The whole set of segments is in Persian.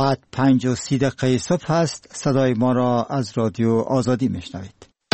ساعت 5:30 صبح است. صدای ما را از رادیو آزادی میشنوید.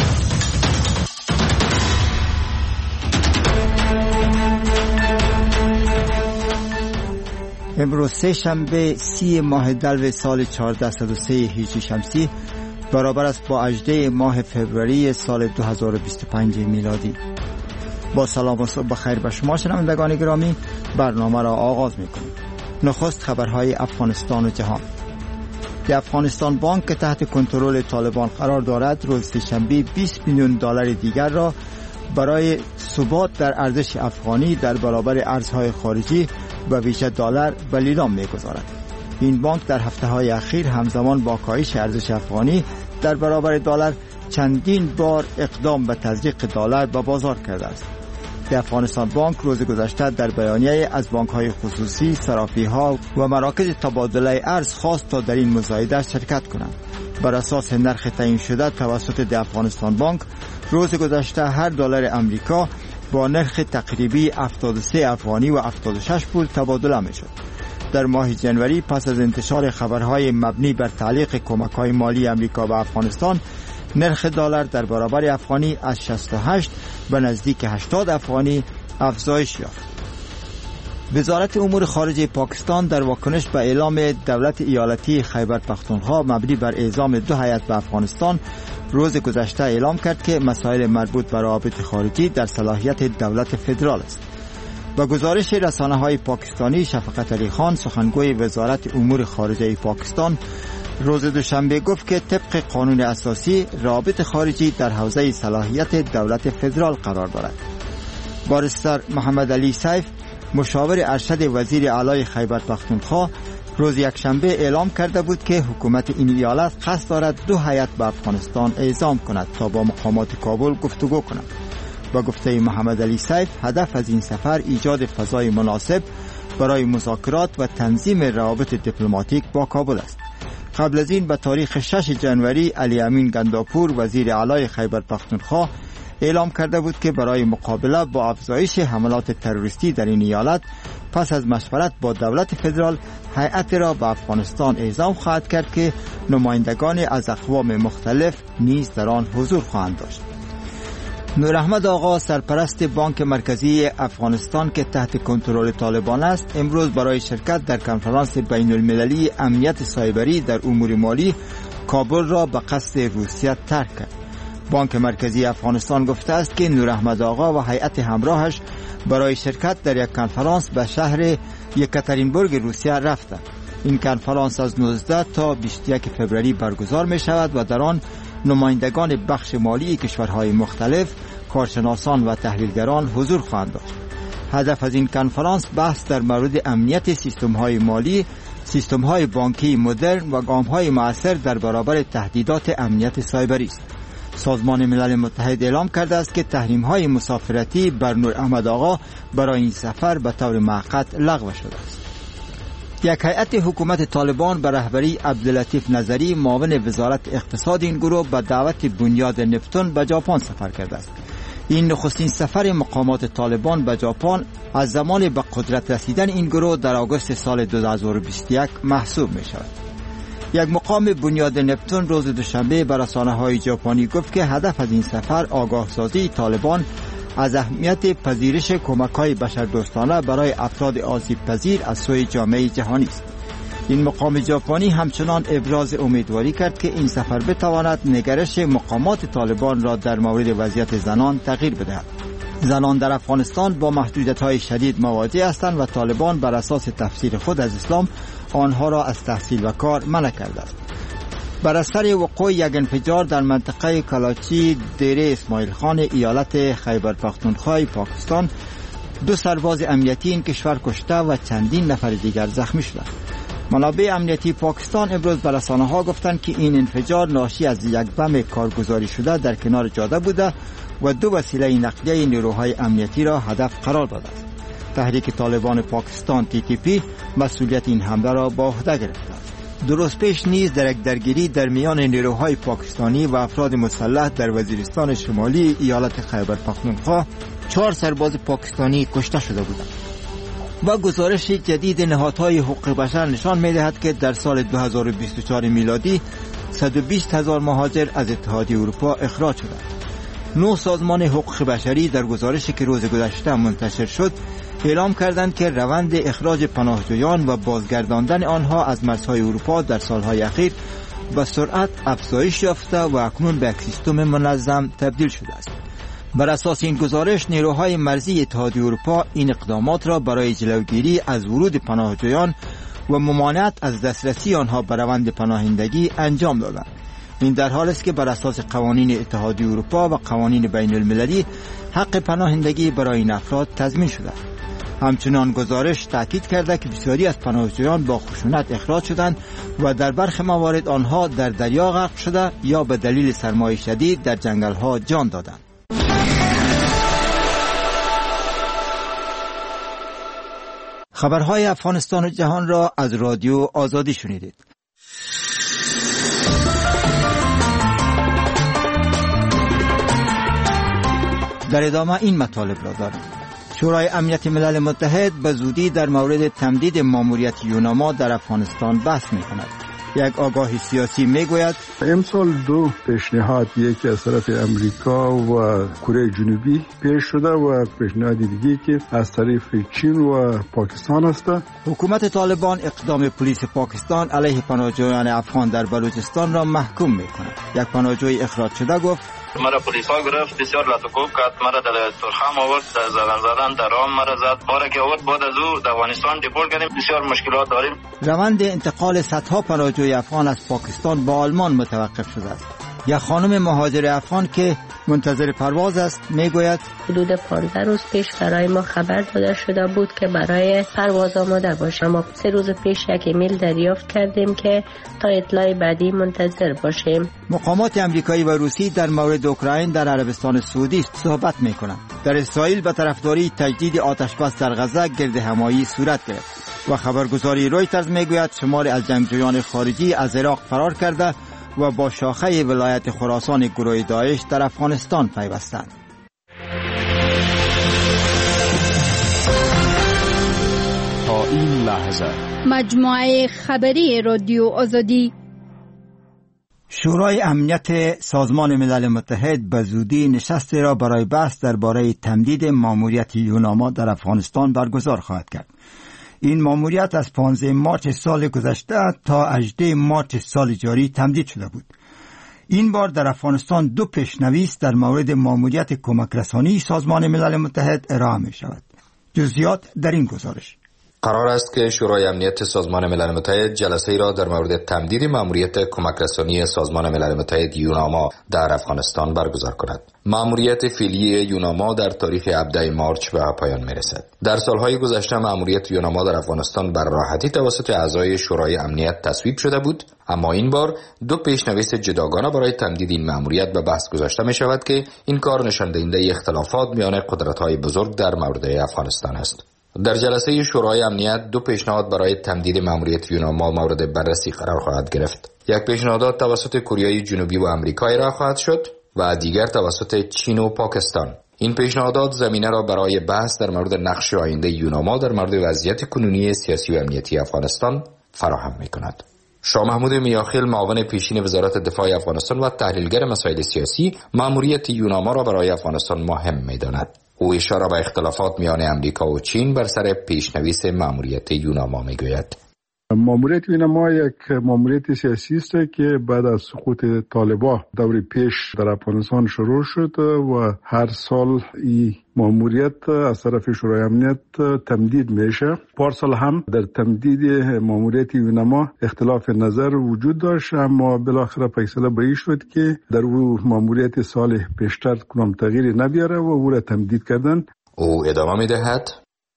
امروز سه شنبه 30 ماه دلو سال 1403 هجری شمسی برابر است با 18 ماه فوریه سال 2025 میلادی. با سلام و صبح بخیر به شما شنوندگان گرامی، برنامه را آغاز می‌کنیم. نخست خبرهای افغانستان و جهان. افغانستان بانک که تحت کنترل طالبان قرار دارد روز سه‌شنبه 20 میلیون دلار دیگر را برای ثبات در ارزش افغانی در برابر ارزهای خارجی و ویژه دلار به لیلام می‌گذارد. این بانک در هفته‌های اخیر همزمان با کاهش ارزش افغانی در برابر دلار چندین بار اقدام به تزریق دلار به بازار کرده است. افغانستان بانک روز گذشته در بیانیه از بانک‌های خصوصی، صرافی‌ها و مراکز تبادله ارز خواست تا در این مزایده شرکت کنند. بر اساس نرخ تعیین شده توسط افغانستان بانک، روز گذشته هر دلار امریکا با نرخ تقریبی 73 افغانی و 76 پول تبادله می‌شد. در ماه جنوری پس از انتشار خبرهای مبنی بر تعلیق کمک‌های مالی امریکا به افغانستان، نرخ دلار در برابر افغانی از 68 به نزدیک 80 افغانی افزایش یافت. وزارت امور خارجه پاکستان در واکنش به اعلام دولت ایالتی خیبر پختونخوا مبنی بر اعزام 2 هیئت به افغانستان روز گذشته اعلام کرد که مسائل مربوط به روابط خارجی در صلاحیت دولت فدرال است. با گزارش رسانه‌های پاکستانی، شفقت علی خان سخنگوی وزارت امور خارجه پاکستان روز دوشنبه گفت که طبق قانون اساسی روابط خارجی در حوزه صلاحیت دولت فدرال قرار دارد. بارستر محمد علی سیف مشاور ارشد وزیر اعلی خیبر پختونخوا روز یکشنبه اعلام کرده بود که حکومت این ایالت قصد دارد 2 هیئت به افغانستان اعزام کند تا با مقامات کابل گفتگو کند. با گفته محمد علی سیف، هدف از این سفر ایجاد فضای مناسب برای مذاکرات و تنظیم روابط دیپلماتیک با کابل است. قبل از این به تاریخ 6 جنوری علی امین گنداپور وزیر اعلی خیبر پختونخوا اعلام کرده بود که برای مقابله با افزایش حملات تروریستی در این ایالت پس از مشورت با دولت فدرال هیئت را به افغانستان اعزام خواهد کرد که نمایندگان از اقوام مختلف نیز در آن حضور خواهند داشت. نور احمد آقا سرپرست بانک مرکزی افغانستان که تحت کنترل طالبان است، امروز برای شرکت در کنفرانس بین المللی امنیت سایبری در امور مالی کابل را به قصد روسیه ترک کرد. بانک مرکزی افغانستان گفته است که نور احمد آقا و هیئت همراهش برای شرکت در یک کنفرانس به شهر یکاترینبورگ روسیه رفتند. این کنفرانس از 19 تا 21 فوریه برگزار می شود و در آن نمایندگان بخش مالی کشورهای مختلف، کارشناسان و تحلیلگران حضور خواهند داشت. هدف از این کنفرانس بحث در مورد امنیت سیستم‌های مالی، سیستم‌های بانکی مدرن و گام‌های مؤثر در برابر تهدیدات امنیت سایبری است. سازمان ملل متحد اعلام کرده است که تحریم‌های مسافرتی بر نور احمد آقا برای این سفر به طور موقت لغو شده است. یک هیئت حکومت طالبان به رهبری عبداللطیف نظری معاون وزارت اقتصاد این گروه به دعوت بنیاد نپتون به ژاپن سفر کرده است. این نخستین سفر مقامات طالبان به ژاپن از زمان به قدرت رسیدن این گروه در آگوست سال 2021 محسوب می شود. یک مقام بنیاد نپتون روز دوشنبه به رسانه‌های ژاپنی گفت که هدف از این سفر آگاهسازی طالبان از اهمیت پذیرش کمک‌های بشردوستانه برای افراد آسیب‌پذیر از سوی جامعه جهانی است. این مقام ژاپنی همچنان ابراز امیدواری کرد که این سفر بتواند نگرش مقامات طالبان را در مورد وضعیت زنان تغییر بدهد. زنان در افغانستان با محدودیت‌های شدید مواجه هستند و طالبان بر اساس تفسیر خود از اسلام آنها را از تحصیل و کار منع کرده است. بر اثر وقوع یک انفجار در منطقه کلاچی دیره اسماعیل خان ایالت خیبر پختونخوا پاکستان 2 سرباز امنیتی این کشور کشته و چندین نفر دیگر زخمی شدند. منابع امنیتی پاکستان امروز به رسانه‌ها گفتند که این انفجار ناشی از یک بم کارگزاری شده در کنار جاده بوده و 2 وسیله نقلیه نیروهای امنیتی را هدف قرار داده است. تحریک طالبان پاکستان TTP مسئولیت این حمله را به عهده گرفته است. درست پیش نیز در یک درگیری در میان نیروهای پاکستانی و افراد مسلح در وزیرستان شمالی ایالت خیبر پختونخوا 4 سرباز پاکستانی کشته شده بودند. و گزارش جدید نهادهای حقوق بشر نشان می‌دهد که در سال 2024 میلادی 120,000 مهاجر از اتحادیه اروپا اخراج شدند. 9 سازمان حقوق بشری در گزارشی که روز گذشته منتشر شد اعلام کردند که روند اخراج پناهجویان و بازگرداندن آنها از مرزهای اروپا در سالهای اخیر به سرعت افزایش یافته و اکنون به یک سیستم منظم تبدیل شده است. بر اساس این گزارش نیروهای مرزی اتحادیه اروپا این اقدامات را برای جلوگیری از ورود پناهجویان و ممانعت از دسترسی آنها به روند پناهندگی انجام دادند. این در حالی است که بر اساس قوانین اتحادیه اروپا و قوانین بین المللی حق پناهندگی برای این افراد تضمین شده. همچنان گزارش تاکید کرده که بسیاری از پناهجویان با خشونت اخراج شدند و در برخی موارد آنها در دریا غرق شده یا به دلیل سرمای شدید در جنگل‌ها جان دادند. خبرهای افغانستان و جهان را از رادیو آزادی شنیدید. در ادامه این مطالب را دارم. شورای امنیت ملل متحد به زودی در مورد تمدید ماموریت یوناما در افغانستان بحث می‌کند. یک آگاهی سیاسی میگوید امسال 2 پیشنهاد، یکی از طرف امریکا و کره جنوبی پیش شده و پیشنهاد دیگه که از طرف چین و پاکستان است. حکومت طالبان اقدام پلیس پاکستان علیه پناهجویان افغان در بلوچستان را محکوم می‌کند. یک پناهجوی اخراج شده گفت مرا پلیس ها گرفت، بسیار لطف‌کوب کرد، مرا در ترخم آورد، زدن در رام مرا زد. ما را که آورد بعد از او در افغانستان دیپورت کردیم. بسیار مشکلات داریم. روند انتقال صدها پناهجوی افغان از پاکستان به آلمان متوقف شده است. یک خانم مهاجر افغان که منتظر پرواز است میگوید حدود 15 روز پیش برای ما خبر داده شده بود که برای پرواز آماده باشیم. ما 3 روز پیش یک ایمیل دریافت کردیم که تا اطلاع بعدی منتظر باشیم. مقامات آمریکایی و روسی در مورد اوکراین در عربستان سعودی صحبت میکنند. در اسرائیل به طرفداری تجدید آتش بس در غزه گرد همایی صورت گرفت و خبرگزاری رویترز میگوید شماری از جنگجویان خارجی از عراق فرار کرده و با شاخه ولایت خراسان گروه داعش در افغانستان پیوستند. تا این لحظه مجموعه خبری رادیو آزادی. شورای امنیت سازمان ملل متحد به زودی نشستی را برای بحث درباره تمدید ماموریت یوناما در افغانستان برگزار خواهد کرد. این ماموریت از 15 مارس سال گذشته تا 18 مارس سال جاری تمدید شده بود. این بار در افغانستان 2 پیشنویس در مورد ماموریت کمک رسانی سازمان ملل متحد ارائه می شود. جزئیات در این گزارش. قرار است که شورای امنیت سازمان ملل متحد جلسه‌ای را در مورد تمدید ماموریت کمک رسانی سازمان ملل متحد یوناما در افغانستان برگزار کند. ماموریت فعلی یوناما در تاریخ 17 مارس به پایان می‌رسد. در سالهای گذشته ماموریت یوناما در افغانستان بر راحتی توسط اعضای شورای امنیت تصویب شده بود، اما این بار 2 پیشنویس جداگانه برای تمدید این ماموریت به بحث گذاشته می‌شود که این کار نشان دهنده اختلافات میان قدرت‌های بزرگ در مورد افغانستان است. در جلسه شورای امنیت 2 پیشنهاد برای تمدید ماموریت یوناما مورد بررسی قرار خواهد گرفت. یک پیشنهاد توسط کره جنوبی و آمریکا ارائه خواهد شد و دیگر توسط چین و پاکستان. این پیشنهادات زمینه را برای بحث در مورد نقش آینده یوناما در مورد وضعیت کنونی سیاسی و امنیتی افغانستان فراهم می‌کند. شاه محمود میاخیل، معاون پیشین وزارت دفاع افغانستان و تحلیلگر مسائل سیاسی، ماموریت یوناما را برای افغانستان مهم می‌داند. او اشاره به اختلافات میان امریکا و چین بر سر پیشنویس ماموریت یوناما میگوید. ماموریت یوناما یک ماموریت سیاسی است که بعد از سقوط طالبان دور پیش در افغانستان شروع شد و هر سال این ماموریت از طرف شورای امنیت تمدید میشه. پارسال هم در تمدید ماموریت یوناما اختلاف نظر وجود داشت، اما بالاخره فیصله به این شد که در او ماموریت سال پیشتر کنم تغییری نبیاره و او را تمدید کردن. او ادامه میدهد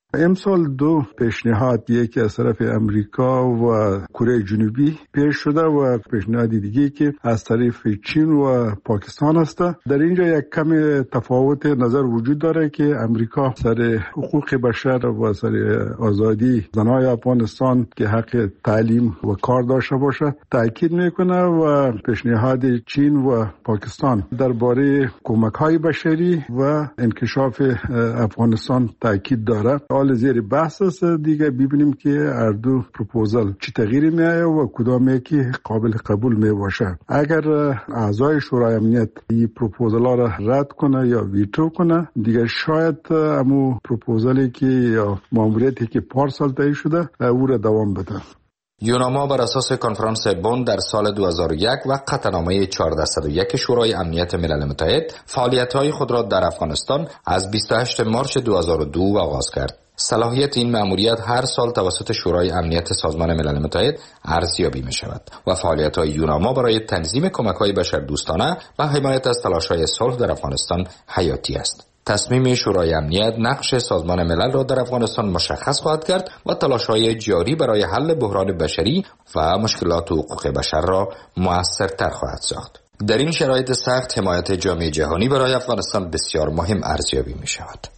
امسال 2 پیشنهاد، یکی از طرف امریکا و کره جنوبی پیش شده و پیشنهاد دیگه که از طرف چین و پاکستان است. در اینجا یک کم تفاوت نظر وجود داره که امریکا سر حقوق بشر و سر آزادی زنای افغانستان که حق تعلیم و کار داشته باشه تاکید میکنه و پیشنهاد چین و پاکستان درباره کمک‌های بشری و انکشاف افغانستان تاکید داره. حال زیر بحث است دیگه. ببینیم که هر دو پروپوزال چه تغییری میآید و کدام یکی قابل قبول می باشه. اگر اعضای شورای امنیت این پروپوزال را رد کنه یا ویتو کنه، دیگه شاید امو پروپوزالی که یا ماموریتی که پارسال طی شده او را دوام بده. یوناما بر اساس کنفرانس بن در سال 2001 و قطعنامه 1401 شورای امنیت ملل متحد فعالیت‌های خود را در افغانستان از 28 مارس 2002 آغاز کرد. صلاحیت این مأموریت هر سال توسط شورای امنیت سازمان ملل متحد ارزیابی می شود و فعالیت‌های یوناما برای تنظیم کمک‌های بشردوستانه و حمایت از تلاش‌های صلح در افغانستان حیاتی است. تصمیم شورای امنیت نقش سازمان ملل را در افغانستان مشخص خواهد کرد و تلاش‌های جاری برای حل بحران بشری و مشکلات حقوق بشر را مؤثرتر خواهد ساخت. در این شرایط سخت حمایت جامعه جهانی برای افغانستان بسیار مهم ارزیابی می شود.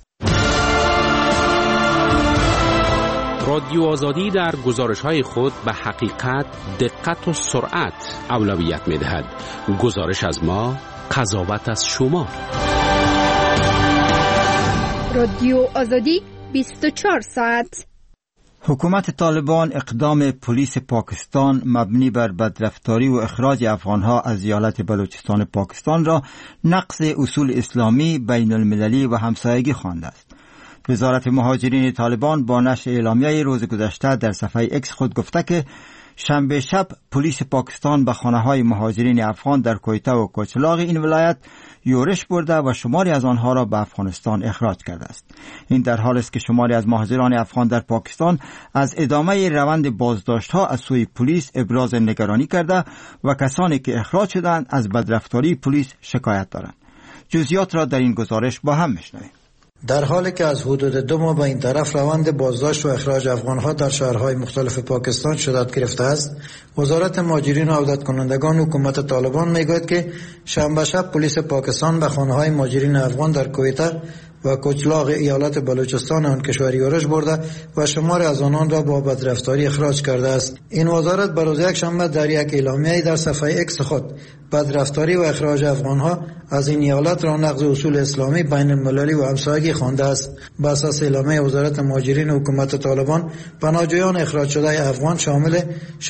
رادیو آزادی در گزارش‌های خود به حقیقت، دقت و سرعت اولویت می‌دهد. گزارش از ما، قضاوت از شما. رادیو آزادی 24 ساعت. حکومت طالبان اقدام پلیس پاکستان مبنی بر بدرفتاری و اخراج افغانها از ایالت بلوچستان پاکستان را نقض اصول اسلامی، بین المللی و همسایگی خوانده است. وزارت مهاجرین طالبان با نشر اعلامیه روز گذشته در صفحه اکس خود گفته که شنبه شب پلیس پاکستان به خانه‌های مهاجرین افغان در کویته و کوچلاغ این ولایت یورش برده و شماری از آنها را به افغانستان اخراج کرده است. این در حالی است که شماری از مهاجران افغان در پاکستان از ادامه روند بازداشت‌ها از سوی پلیس ابراز نگرانی کرده و کسانی که اخراج شدند از بدرفتاری پلیس شکایت دارند. جزئیات را در این گزارش با هم می‌شنویم. در حالی که از حدود 2 ماه به این طرف روند بازداشت و اخراج افغانها در شهرهای مختلف پاکستان شدت گرفته است، وزارت مهاجرین و عودت کنندگان حکومت طالبان میگوید که شنبه شب پلیس پاکستان به خانه‌های مهاجرین افغان در کویته و کوچلاغ ایالت بلوچستان آن کشور یورش برده و شمار از آنان را با بدرفتاری اخراج کرده است. این وزارت بر روز یکشنبه در یک اعلامیه در صفحه اکس خود بدرفتاری و اخراج افغانها از این ایالت را نقض اصول اسلامی، بین المللی و همسایگی خوانده است. بر اساس اعلامیه وزارت مهاجرین حکومت طالبان، پناهجویان اخراج شده افغان شامل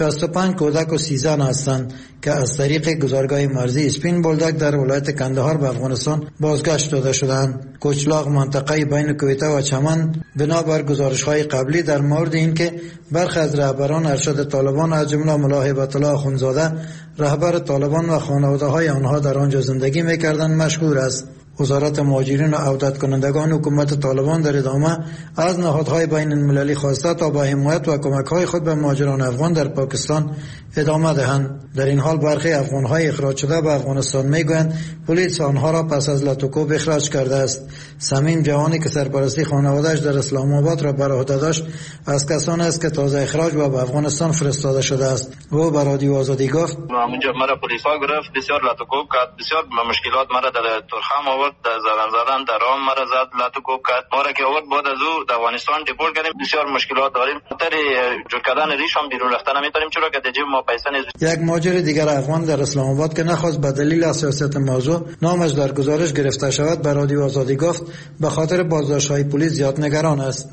65 کودک و 30 زن هستند که از طریق گذرگاه مرزی اسپین بولدک در ولایت کندهار به افغانستان بازگشت داده شدند. کوچلاغ منطقه بین کویته و چمن بنابر گزارش‌های قبلی در مورد اینکه برخی از رهبران ارشد طالبان از جمله ملا هیبت الله اخوندزاده رهبر طالبان و خانواده‌های آنها در آنجا زندگی می‌کردند مشهور است. وزارت مهاجرین و عودت کنندگان حکومت طالبان در ادامه از نهادهای بین المللی خواسته تا با حمایت و کمک‌های خود به مهاجران افغان در پاکستان ادامه دهند. در این حال برخی افغان‌های اخراج شده به افغانستان میگویند پلیس آنها را پس از لطوکوب اخراج کرده است. سمیم جوانی که سرپرستی خانواده‌اش در اسلام آباد را بر عهده داشت از کسانی است که تازه اخراج و به افغانستان فرستاده شده است. او به رادیو آزادی گفت: اونجا مرا پلیس ها گرفت، بسیار لطوکوب کرد، بسیار مشکلات مرا در ترخم آورد، زدن در رام مرا زد، لطوکوب کرد. ما را که آورد بعد از او در افغانستان دیپورت کردیم. بسیار مشکلات داریم. خاطر جور کردن ریش هم بیرون رفتن نمیتونیم، چرا که دیگه ما پیسه نیست. یک مهاجر دیگر افغان در اسلام آباد که نخواست به دلیل حساسیت موضوع نامش در گزارش گرفته شود به رادیو آزادی گفت به خاطر بازداشت‌های پلیس زیاد نگران است.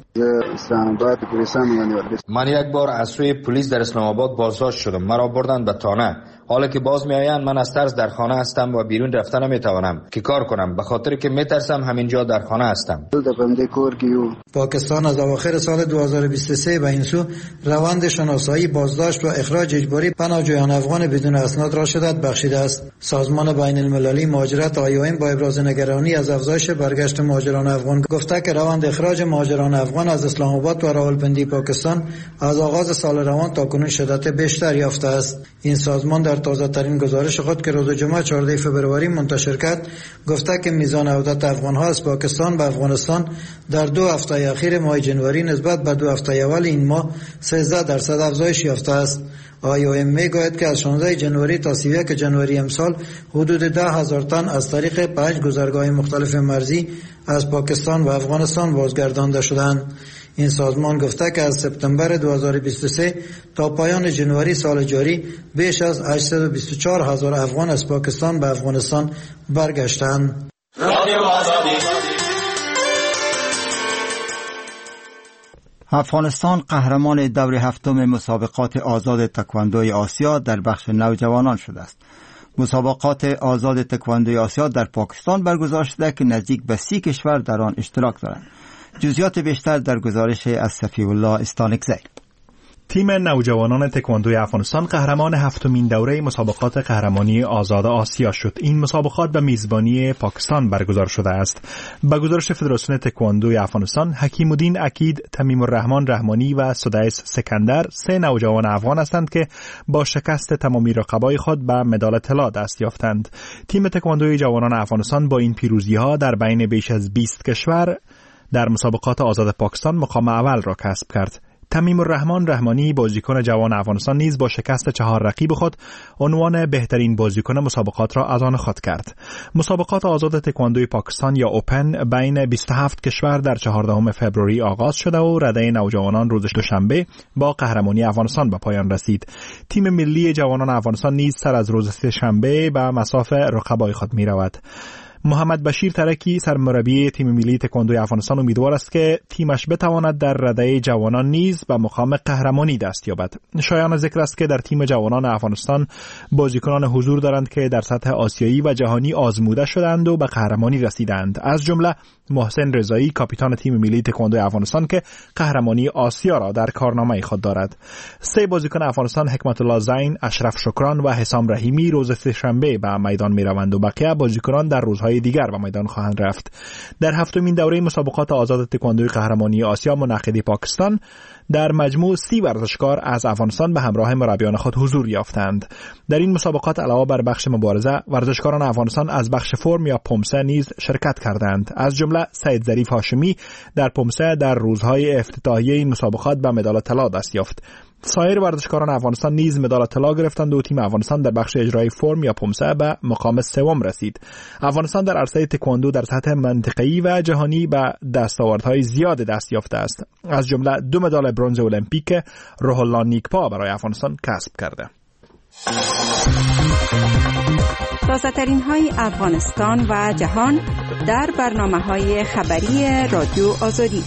من یک بار از سوی پلیس در اسلام آباد بازداشت شدم. مرا بردند به تانه. حالا که باز میآیند من از ترس در خانه هستم و بیرون رفتن نمیتوانم که کار کنم، به خاطر که میترسم همینجا در خانه هستم. پاکستان از اواخر سال 2023 به این سو روند شناسایی، بازداشت و اخراج اجباری پناهجویان افغان بدون اسناد را شدت بخشیده است. سازمان بین المللی مهاجرت IOM با ابراز نگرانی از افزایش برگشت مهاجران افغان گفته که روند اخراج مهاجران افغان از اسلام آباد و راولپندی پاکستان از آغاز سال روان تاکنون شدت بیشتر یافته است. این سازمان در تازه ترین گزارش خود که روز جمعه 14 فوریه منتشر کرد گفته که میزان عودت افغان‌ها از پاکستان به افغانستان در 2 هفته اخیر ماه جنوری نسبت به 2 هفته اول این ماه 13% افزایش یافته است. IOM میگوید که از 16 جنوری تا 31 جنوری امسال حدود 10,000 تن از طریق 5 گذرگاه مختلف مرزی از پاکستان و افغانستان بازگردانده شدند. این سازمان گفته که از سپتامبر 2023 تا پایان جنوری سال جاری بیش از 824,000 افغان از پاکستان به افغانستان برگشتند. افغانستان قهرمان دور هفتم مسابقات آزاد تکواندوی آسیا در بخش نوجوانان شده است. مسابقات آزاد تکواندوی آسیا در پاکستان برگزار شده که نزدیک به 30 کشور در آن اشتراک دارند. جزئیات بیشتر در گزارش از صفی الله استانکزی. تیم نوجوانان تکواندوی افغانستان قهرمان هفتمین دوره مسابقات قهرمانی آزاد آسیا شد. این مسابقات به میزبانی پاکستان برگزار شده است. به گزارش فدراسیون تکواندوی افغانستان، حکیم الدین اکید، تمیم الرحمن رحمانی و سدیس سکندر 3 نوجوان افغان هستند که با شکست تمامی رقبای خود به مدال طلا دست یافتند. تیم تکواندوی جوانان افغانستان با این پیروزی‌ها در بین بیش از 20 کشور در مسابقات آزاد پاکستان مقام اول را کسب کرد. تمیم الرحمن رحمانی بازیکن جوان افغانستان نیز با شکست 4 رقیب خود عنوان بهترین بازیکن مسابقات را از آن خود کرد. مسابقات آزاد تکواندوی پاکستان یا اوپن بین 27 کشور در 14 فوریه آغاز شده و رده نوجوانان روز دوشنبه با قهرمانی افغانستان به پایان رسید. تیم ملی جوانان افغانستان نیز سر از روز سه‌شنبه به مصاف رقبای خود می رود. محمد بشیر ترکی سرمربی تیم ملی تکواندوی افغانستان امیدوار است که تیمش بتواند در رده جوانان نیز به مقام قهرمانی دست یابد. شایان ذکر است که در تیم جوانان افغانستان بازیکنان حضور دارند که در سطح آسیایی و جهانی آزموده شدند و به قهرمانی رسیدند، از جمله محسن رضایی کاپیتان تیم ملی تکواندوی افغانستان که قهرمانی آسیا را در کارنامه خود دارد. 3 بازیکن افغانستان حکمت الله زین، اشرف شکران و حسام رحیمی روز سه‌شنبه به میدان می‌روند و بقیه بازیکنان در روزهای دیگر به میدان خواهند رفت. در هفتمین دوره مسابقات آزاد تکواندوی قهرمانی آسیا منعقد پاکستان در مجموع 30 ورزشکار از افغانستان به همراه مربیان خود حضور یافتند. در این مسابقات علاوه بر بخش مبارزه، ورزشکاران افغانستان از بخش فرم یا پمسه نیز شرکت کردند. از جمله سید ظریف هاشمی در پمسه در روزهای افتتاحیه این مسابقات به مدال طلا دست یافت. سایر ورزشکاران افغانستان نیز مدال طلا گرفتند و تیم افغانستان در بخش اجرای فرم یا پمسه به مقام سوم رسید. افغانستان در عرصه تکواندو در سطح منطقه‌ای و جهانی به دستاوردهای زیاد دست یافته است. از جمله 2 مدال برنز المپیک روح الله نیکپا برای افغانستان کسب کرده. تازه‌ترین های افغانستان و جهان در برنامه‌های خبری رادیو آزادی.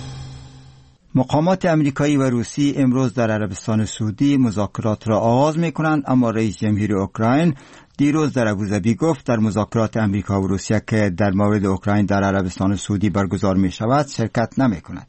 مقامات امریکایی و روسی امروز در عربستان سعودی مذاکرات را آغاز می‌کنند، اما رئیس جمهوری اوکراین دیروز در ابوظبی گفت در مذاکرات امریکا و روسیه که در مورد اوکراین در عربستان سعودی برگزار می‌شود شرکت نمی‌کند.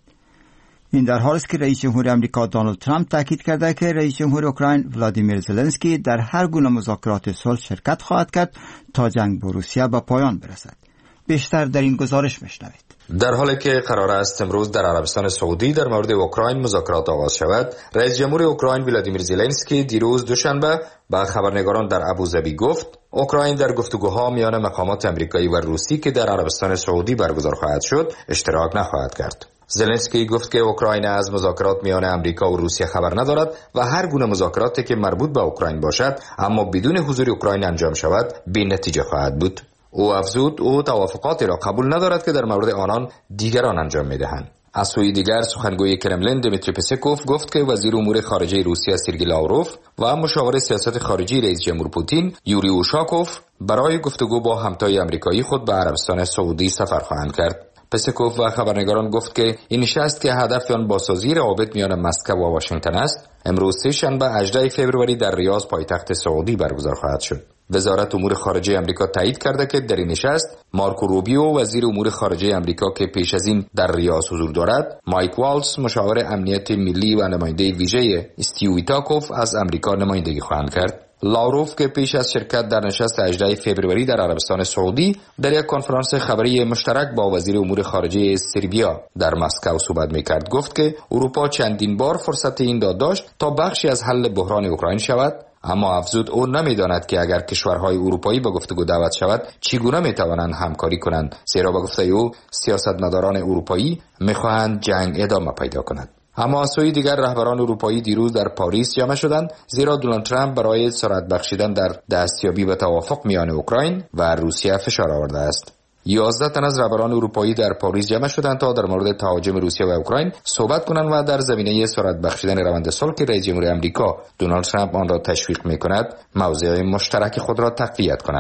این در حالی است که رئیس جمهور آمریکا دونالد ترامپ تاکید کرده که رئیس جمهور اوکراین ولادیمیر زلنسکی در هر گونه مذاکرات صلح شرکت خواهد کرد تا جنگ با روسیه به پایان برسد. بیشتر در این گزارش میشنوید. در حالی که قرار است امروز در عربستان سعودی در مورد اوکراین مذاکرات آغاز شود، رئیس جمهور اوکراین ولادیمیر زلنسکی دیروز دوشنبه با خبرنگاران در ابوظبی گفت اوکراین در گفتگوها میان مقامات امریکایی و روسی که در عربستان سعودی برگزار خواهد شد اشتراک نخواهد کرد. زلنسکی گفت که اوکراین از مذاکرات میان امریکا و روسیه خبر ندارد و هر گونه مذاکراتی که مربوط به اوکراین باشد اما بدون حضور اوکراین انجام شود بی‌نتیجه خواهد بود. او افزود او توافقاتی را قبول ندارد که در مورد آنان دیگران انجام میدهند. از سوی دیگر سخنگوی کرملین دمیتری پسکوف گفت که وزیر امور خارجه روسیه سرگئی لاوروف و مشاور سیاست خارجی رئیس جمهور پوتین یوری اوشاکوف برای گفتگو با همتای آمریکایی خود به عربستان سعودی سفر خواهند کرد. پسکوف و خبرنگاران گفت که این نشست که هدف آن بازسازی روابط میان مسکو و واشنگتن است، امروز سه‌شنبه 18 فوریه در ریاض پایتخت سعودی برگزار خواهد شد. وزارت امور خارجه آمریکا تایید کرده که در این نشست مارکو روبیو وزیر امور خارجه آمریکا که پیش از این در ریاض حضور دارد، مایک والتز مشاور امنیت ملی و نماینده ویژه استیو ویتاکوف از آمریکا نمایندگی خواهند کرد. لاوروف که پیش از شرکت در نشست 18 فوریه در عربستان سعودی در یک کنفرانس خبری مشترک با وزیر امور خارجه سربیا در مسکو صحبت می‌کرد گفت که اروپا چندین بار فرصت این داشت تا بخشی از حل بحران اوکراین شود، اما افزود او نمی‌داند که اگر کشورهای اروپایی به گفتگو دعوت شود چگونه می‌توانند همکاری کنند، زیرا به گفته او سیاستمداران اروپایی می‌خواهند جنگ ادامه پیدا کند. اما از سوی دیگر رهبران اروپایی دیروز در پاریس جمع شدند، زیرا دونالد ترامپ برای سرعت بخشیدن در دستیابی به توافق میان اوکراین و روسیه فشار آورده است. 11 تن از رهبران اروپایی در پاریس جمع شدند تا در مورد تهاجم روسیه و اوکراین صحبت کنند و در زمینه سرعت بخشیدن روند صلح که رئیس جمهور آمریکا دونالد ترامپ آن را تشویق می‌کند، موضع مشترک خود را تقویت کنند.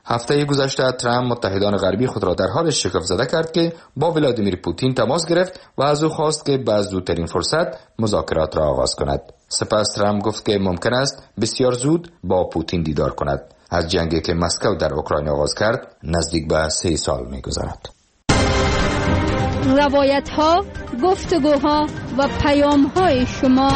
هفته گذشته ترامپ متحدان غربی خود را در حال شگفت زده کرد که با ولادیمیر پوتین تماس گرفت و از او خواست که به زودترین فرصت مذاکرات را آغاز کند. سپس ترامپ گفت که ممکن است بسیار زود با پوتین دیدار کند. از جنگی که مسکو در اوکراین آغاز کرد نزدیک به 3 سال می‌گذرد. روایت‌ها، گفتگوها و پیام‌های شما.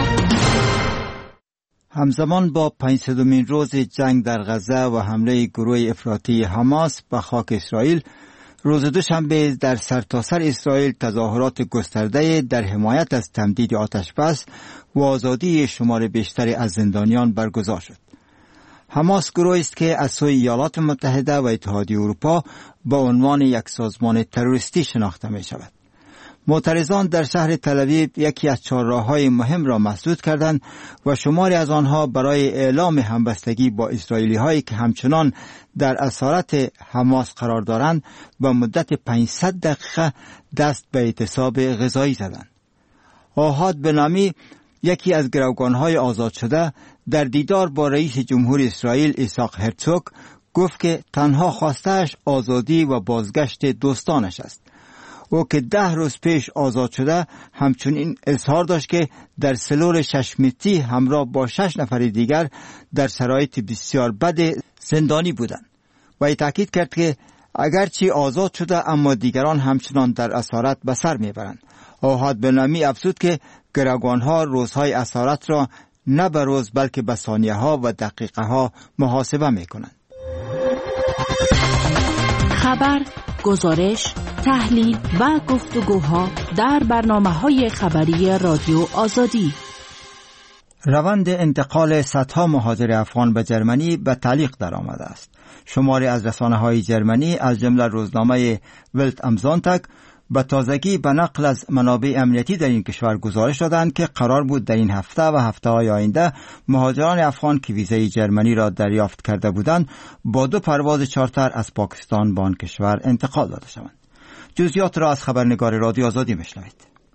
همزمان با 500مین روز جنگ در غزه و حمله گروه افراطی حماس به خاک اسرائیل، روز دوشنبه در سرتاسر اسرائیل تظاهرات گسترده در حمایت از تمدید آتش بس و آزادی شمار بیشتری از زندانیان برگزار شد. حماس گروهی است که از سوی ایالات متحده و اتحادیه اروپا به عنوان یک سازمان تروریستی شناخته می شود. معترضان در شهر تل‌آویو یکی از چهارراه‌های مهم را مسدود کردند و شماری از آنها برای اعلام همبستگی با اسرائیلی‌هایی که همچنان در اسارت حماس قرار دارند به مدت 500 دقیقه دست به اعتصاب غذایی زدند. آحاد بنامی، یکی از گروگان‌های آزاد شده، در دیدار با رئیس جمهور اسرائیل ایساق هرتزوگ گفت که تنها خواسته‌اش آزادی و بازگشت دوستانش است. او که 10 روز پیش آزاد شده همچنین اظهار داشت که در سلول ششمتی همراه با 6 نفر دیگر در شرایط بسیار بد زندانی بودند و تاکید کرد که اگرچه آزاد شده اما دیگران همچنان در اسارت به سر میبرند. آحاد بنامی افزود که گروگانها روزهای اسارت را نه به روز بلکه به ثانیه ها و دقیقه ها محاسبه میکنند. خبر، گزارش، تحلیل و گفتگوها در برنامه‌های خبری رادیو آزادی. روند انتقال صدها مهاجر افغان به جرمنی به تعلیق درآمده است. شماری از رسانه‌های جرمنی از جمله روزنامه ولت ام زونتاگ به تازگی به نقل از منابع امنیتی در این کشور گزارش دادند که قرار بود در این هفته و هفته‌های آینده مهاجران افغان که ویزای جرمنی را دریافت کرده بودند با 2 پرواز چارتر از پاکستان به آن کشور انتقال داده شوند. جزئیات را از خبرنگار رادیو آزادی میشنوید.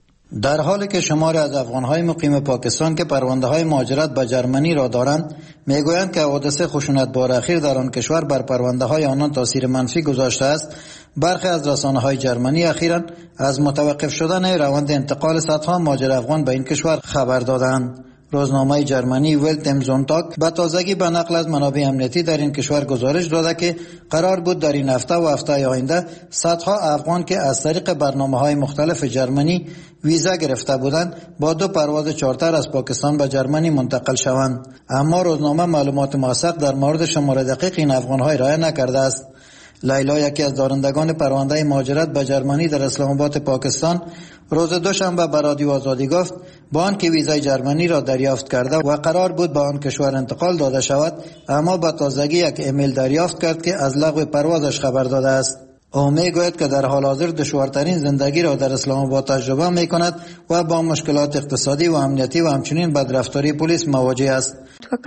در حالی که شماری از افغان‌های مقیم پاکستان که پرونده‌های مهاجرت به جرمنی را دارند میگویند که حادثه خشونت‌بار اخیر در آن کشور بر پرونده‌های آنان تاثیر منفی گذاشته است، برخی از رسانه‌های جرمنی اخیراً از متوقف شدن روند انتقال صدها مهاجر افغان به این کشور خبر دادند. روزنامه جرمنی ولت ام زونتاگ به تازگی به نقل از منابع امنیتی در این کشور گزارش داده که قرار بود در این هفته و هفته آینده صدها افغان که از طریق برنامه‌های مختلف جرمنی ویزا گرفته بودند با 2 پرواز چارتر از پاکستان به جرمنی منتقل شوند. اما روزنامه معلومات موثق در مورد شمار دقیق این افغان‌ها ارائه نکرده است. لیلا، یکی از دارندگان پرونده مهاجرت به جرمنی در اسلام آباد پاکستان، روز دوشنبه به رادیو آزادی گفت با آنکه ویزای جرمنی را دریافت کرده و قرار بود به آن کشور انتقال داده شود، اما به تازگی یک ایمیل دریافت کرد که از لغو پروازش خبر داده است. او میگوید که در حال حاضر دشوارترین زندگی را در اسلام آباد تجربه میکند و با مشکلات اقتصادی و امنیتی و همچنین بدرفتاری پلیس مواجه است.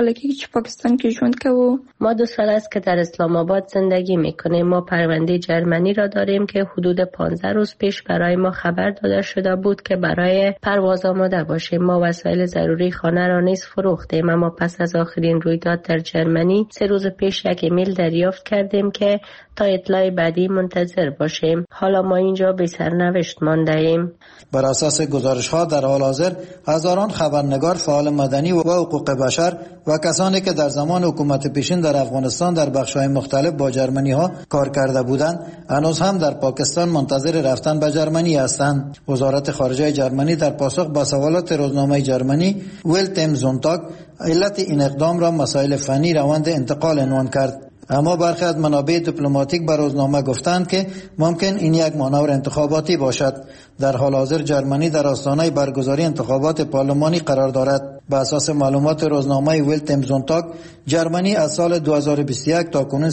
پاکستان که ژوند کوو، ما 2 سال است که در اسلام آباد زندگی میکنیم. ما پرونده جرمنی را داریم که حدود 15 روز پیش برای ما خبر داده شده بود که برای پرواز آماده باشیم. ما وسایل ضروری خانه را نیز فروختیم، اما پس از آخرین رویداد در جرمنی 3 روز پیش یک ایمیل دریافت کردیم که تا اطلاع بعدی منتظر باشیم. حالا ما اینجا بی سرنوشت مانده ایم. بر اساس گزارش‌ها در حال حاضر هزاران خبرنگار، فعال مدنی و حقوق بشر و کسانی که در زمان حکومت پیشین در افغانستان در بخش‌های مختلف با جرمنی‌ها کار کرده بودند، هنوز هم در پاکستان منتظر رفتن به جرمنی هستند. وزارت خارجه جرمنی در پاسخ به سوالات روزنامه جرمنی ولت ام زونتاگ علت این اقدام را مسائل فنی روند انتقال عنوان کرد. اما برخی از منابع دیپلماتیک به روزنامه گفتند که ممکن این یک مانور انتخاباتی باشد. در حال حاضر جرمنی در آستانه برگزاری انتخابات پارلمانی قرار دارد. به اساس معلومات روزنامه ولت ام زونتاگ، جرمنی از سال 2021 تا کنون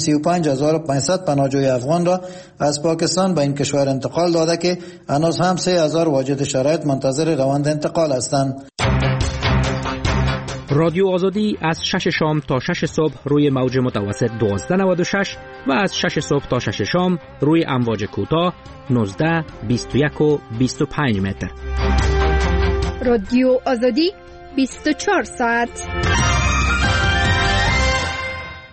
35500 پناهجوی افغان را از پاکستان به این کشور انتقال داده که هنوز هم 3000 واجد شرایط منتظر روند انتقال هستند. رادیو آزادی از 6 شام تا 6 صبح روی موج متوسط 1296 و از 6 صبح تا 6 شام روی امواج کوتاه 19، 21 و 25 متر. رادیو آزادی 24 ساعت.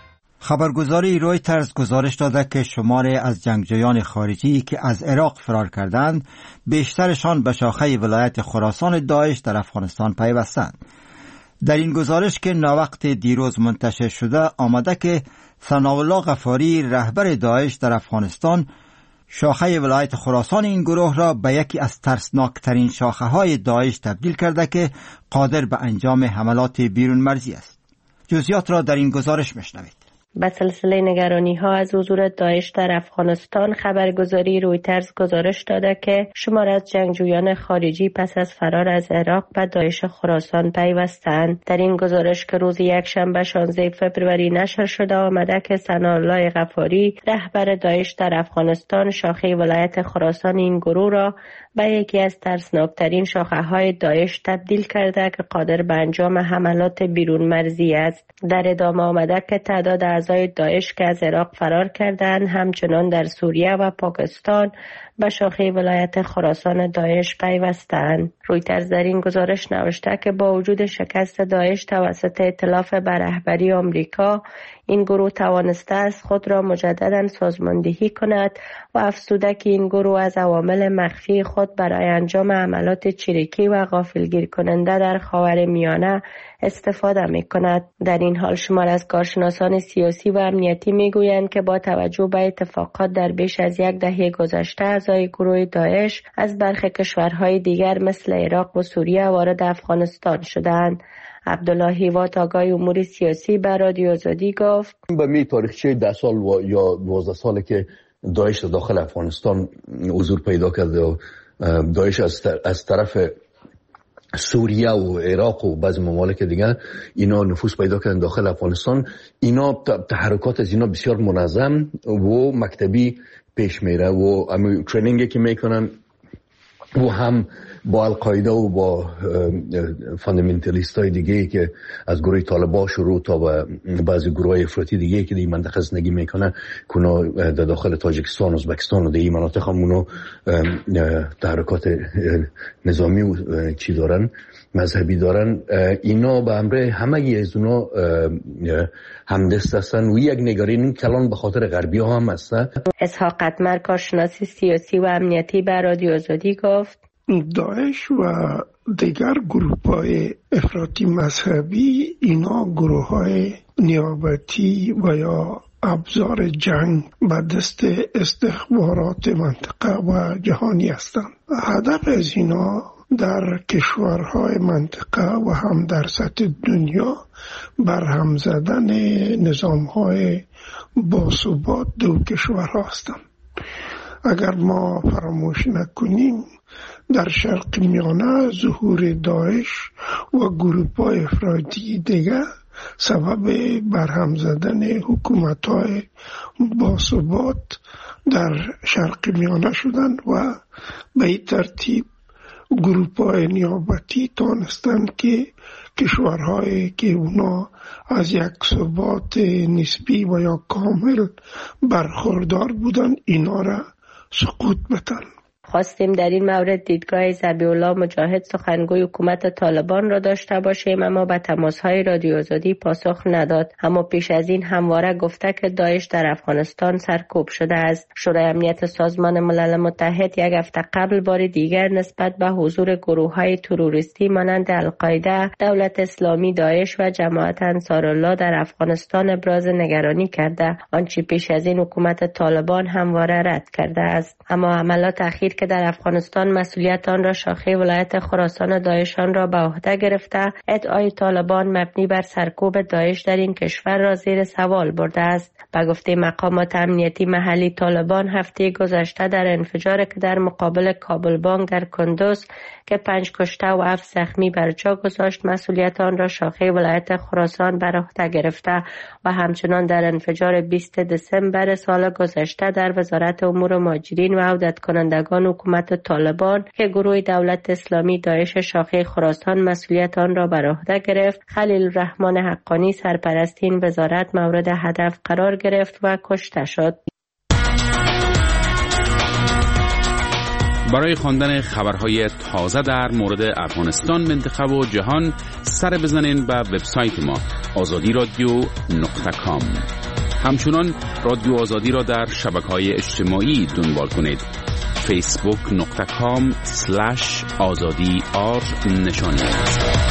خبرگزاری رویترز گزارش داده که شماری از جنگجویان خارجی که از عراق فرار کردند بیشترشان به شاخه ولایت خراسان داعش در افغانستان پیوستند. در این گزارش که ناوقت دیروز منتشر شده آمده که ثناءالله غفاری رهبر داعش در افغانستان شاخه ولایت خراسان این گروه را به یکی از ترسناکترین شاخه های داعش تبدیل کرده که قادر به انجام حملات بیرون مرزی است. جزئیات را در این گزارش میشنوید. به سلسله نگرانی‌ها از حضور داعش در افغانستان خبرگزاری رویترز گزارش داده که شمار از جنگجویان خارجی پس از فرار از عراق به داعش خراسان پیوستند. در این گزارش که روز یکشنبه 16 فوریه نشر شده آمده که ثناءالله غفاری رهبر داعش در افغانستان شاخه ولایت خراسان این گروه را به یکی از ترسناکترین شاخه‌های داعش تبدیل کرده که قادر به انجام حملات بیرون مرزی است. در ادامه آمده که تعداد اعضای داعش که از عراق فرار کردند همچنان در سوریه و پاکستان به شاخه ولایت خراسان داعش پیوستند. رویترز در این گزارش نوشته که با وجود شکست داعش توسط ائتلاف به رهبری آمریکا، این گروه توانسته است خود را مجددا سازماندهی کند و افزوده که این گروه از عوامل مخفی خود برای انجام عملات چریکی و غافلگیر کننده در خاورمیانه استفاده می کند. در این حال شمار از کارشناسان سیاسی و امنیتی می گویند که با توجه به اتفاقات در بیش از یک دهه گذشته اعضای گروه داعش از برخی کشورهای دیگر مثل عراق و سوریه وارد افغانستان شدند. عبدالله هیوات آگاه امور سیاسی به رادیو آزادی گفت به می تاریخچه 10 سال یا 12 ساله که داعش داخل افغانستان حضور پیدا کرده و داعش از طرف سوریه و عراق و بعضی ممالک دیگه اینا نفوذ پیدا کردن داخل افغانستان، اینا تحرکات از اینا بسیار منظم و مکتبی پیش میره و ترینینگی که میکنن و هم با القاعده و با فاندامنتالیست های دیگه که از گروه طالبان شروع تا به بعضی گروه افراطی دیگه که در این منطقه زندگی میکنن کنا در داخل تاجیکستان، ازبکستان و در این مناطق همونو تحرکات نظامی و چی دارن، مذهبی دارن، اینا به امر همه از اونا همدست هستن و یک نگرانی کلان به خاطر غربی ها هم هستن. اسحاق قطمر کارشناس سیاسی و امنیتی به رادیو آزادی گفت داعش و دیگر گروه‌های افراطی مذهبی اینا گروه‌های نیابتی و یا ابزار جنگ به دست استخبارات منطقه و جهانی هستند. هدف از اینا در کشورهای منطقه و هم در سطح دنیا برهم زدن نظام‌های باثبات دو کشورها هستند. اگر ما فراموش نکنیم در شرق میانه ظهور داعش و گروه‌های افراطی دیگر سبب برهم زدن حکومت‌های باثبات در شرق میانه شدند و به این ترتیب گروه‌های نیابتی تانستند که کشورهایی که اونا از یک ثبات نسبی و یا کامل برخوردار بودند اینا را سقوط بدن. خواستیم در این مورد دیدگاه ذبیح الله مجاهد سخنگوی حکومت طالبان را داشته باشیم اما به تماس‌های رادیو آزادی پاسخ نداد. اما پیش از این همواره گفته که داعش در افغانستان سرکوب شده است. شورای امنیت سازمان ملل متحد یک هفته قبل بار دیگر نسبت به حضور گروه‌های تروریستی مانند القاعده، دولت اسلامی، داعش و جماعت انصارالله در افغانستان ابراز نگرانی کرده، آنچه پیش از این حکومت طالبان همواره رد کرده است. اما حملات اخیر که در افغانستان مسئولیت آن را شاخه ولایت خراسان داعش آن را به عهده گرفته، ادعای طالبان مبنی بر سرکوب داعش در این کشور را زیر سوال برده است. به گفته مقامات امنیتی محلی، طالبان هفته گذشته در انفجار که در مقابل کابل بانک در کندوز که 5 کشته و 7 زخمی بر جا گذاشت، مسئولیت آن را شاخه ولایت خراسان بر عهده گرفته و همچنان در انفجار 20 دسامبر سال گذشته در وزارت امور مهاجرین و عودت کنندگان حکومت طالبان که گروه دولت اسلامی داعش شاخه خراسان مسئولیت آن را بر عهده گرفت، خلیل الرحمن حقانی سرپرست این وزارت مورد هدف قرار گرفت و کشته شد. برای خواندن خبرهای تازه در مورد افغانستان، منطقه و جهان سر بزنین به وبسایت ما azadi radio.com. همچنان رادیو آزادی را در شبکه‌های اجتماعی دنبال کنید. facebook.com/azadi نشانی است.